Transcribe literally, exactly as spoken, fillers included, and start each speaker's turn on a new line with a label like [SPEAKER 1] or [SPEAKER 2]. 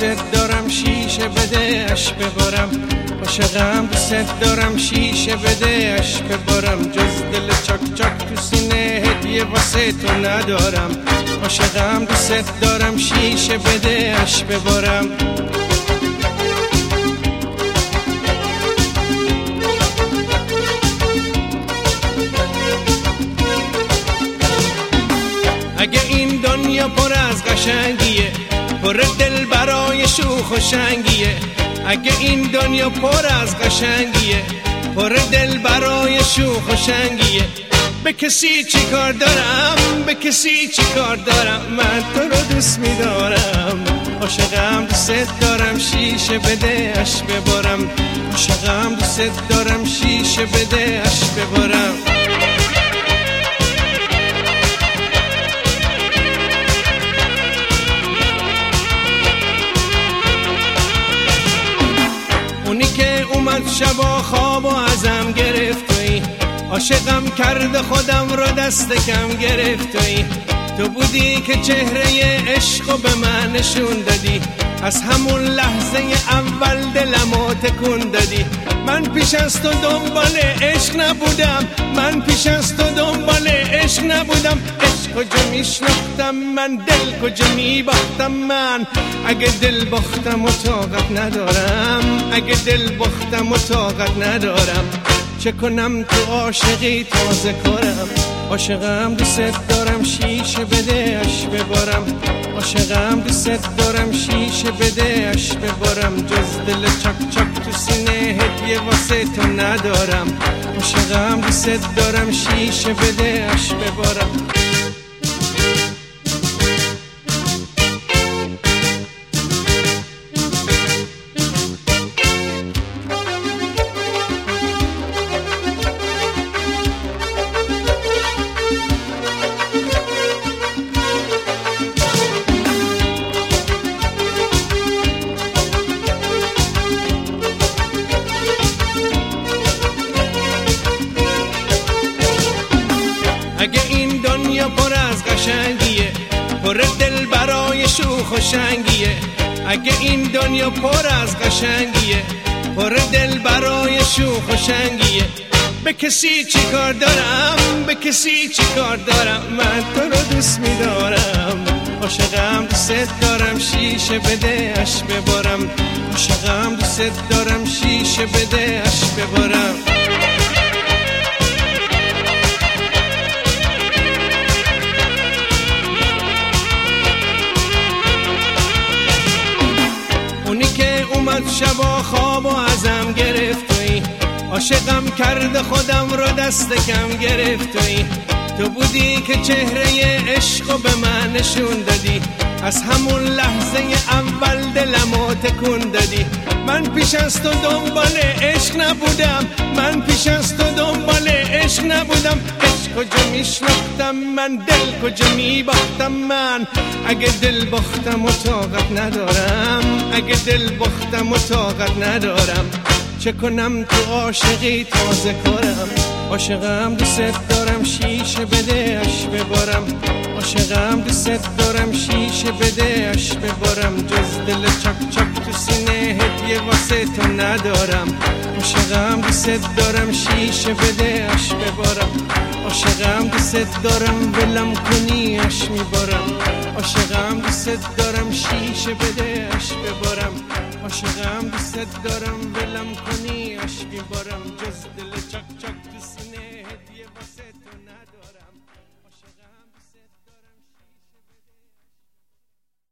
[SPEAKER 1] دوست دارم شیشه بده اش ببارم، عاشقم دوست دارم شیشه بده اش ببارم، جز دل چاک چاک تو سینه هدیه واسه تو ندارم، عاشقم دوست دارم شیشه بده اش ببارم. اگه این دنیا پر از قشنگیه، پر دل برای شوخ و شنگیه، اگه این دنیا پر از قشنگیه، پر دل برای شوخ و شنگیه، به کسی چی کار دارم، به کسی چی کار دارم، من تو رو دوست می‌دارم، عاشقم دوست دارم شیشه بده اش ببارم، عاشقم دوست دارم شیشه بده اش ببارم. اونی که اومد شبا خواب و ازم گرفت توی، عاشقم کرده خودم رو دست کم گرفت توی، تو بودی که چهره عشقو به من نشون دادی، از همون لحظه اول دلمو تکون دادی، من پیش از تو دنبال عشق نبودم، من پیش از تو دنبال عشق نبودم، عشق کجا میشناختم من، دل کجا میباختم من، اگه دل باختم و طاقت ندارم، اگه دل باختم و طاقت ندارم، چه کنم تو عاشقی تازه کارم، عاشقم دوست دارم شیشه بده اش ببارم، عاشقم دوست دارم شیشه بده اش ببارم، جز دل چاک چاک تو سینه هدیه واسه تو ندارم، عاشقم دوست دارم شیشه بده اش ببارم. اگه این دنیا پر از قشنگیه، پر دل برای شوخ و شنگیه، اگه این دنیا پر از قشنگیه، پر دل برای شوخ و شنگیه، به کسی چی کار دارم، به کسی چی کار دارم، من تو رو دوست می‌دارم، عاشقم دوست دارم شیشه بده اش ببارم، عاشقم دوست دارم شیشه بده اش ببارم. اونی که اومد شبا خواب و ازم گرفت توی، عاشقم کرده خودم رو دست کم گرفت توی، تو بودی که چهره عشقو به من نشون دادی، از همون لحظه اول دلمو تکون دادی، من پیش از تو دنبال عشق نبودم، من پیش از تو دنبال عشق نبودم، عشق کجا میشناختم من، دل کجا میباختم من، اگه دل باختم و طاقت ندارم، اگه دل باختم و طاقت ندارم، چه کنم تو عاشقی تازه کارم، عاشقم دوست دارم شیشه بده اش ببارم، عاشقم دوست دارم شیشه بده اش ببارم، جز دل چاک چاک تو سینه هدیه واسه تو ندارم، عاشقم دوست دارم شیشه بده اش ببارم، عاشقم دوست دارم ولم کنی اش میبارم، عاشقم دوست دارم شیشه بده اش ببارم، عاشقم دوست دارم ولم کنی اش میبارم، جز دل چاک چاک